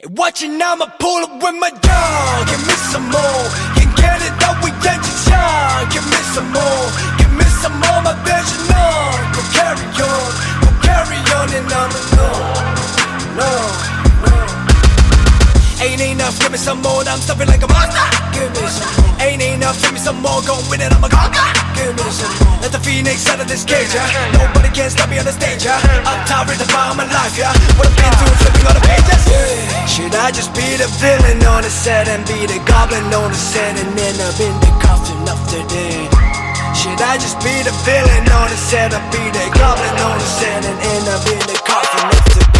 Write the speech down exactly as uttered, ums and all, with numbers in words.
Watching I'ma pull up with my dog. Give me some more. Can't get it that we get you shine. Give me some more. Give me some more. My vision on. Go carry on. Go carry on and I'ma know. No, no. Ain't enough. Give me some more. I'm stuffing like a monster. Give me some more. Ain't enough. Give me some more. Gon' win it. I'm a conquer. Give me some more. Let the phoenix out of this cage, yeah. Nobody can stop me on the stage, yeah. I'm tired of the fire of my life, yeah. What I've been through, flipping on the pages, yeah. Should I just be the villain on the set and be the goblin on the set and end up in the coffin of the dead? Should I just be the villain on the set and be the goblin on the set and end up in the coffin of the dead?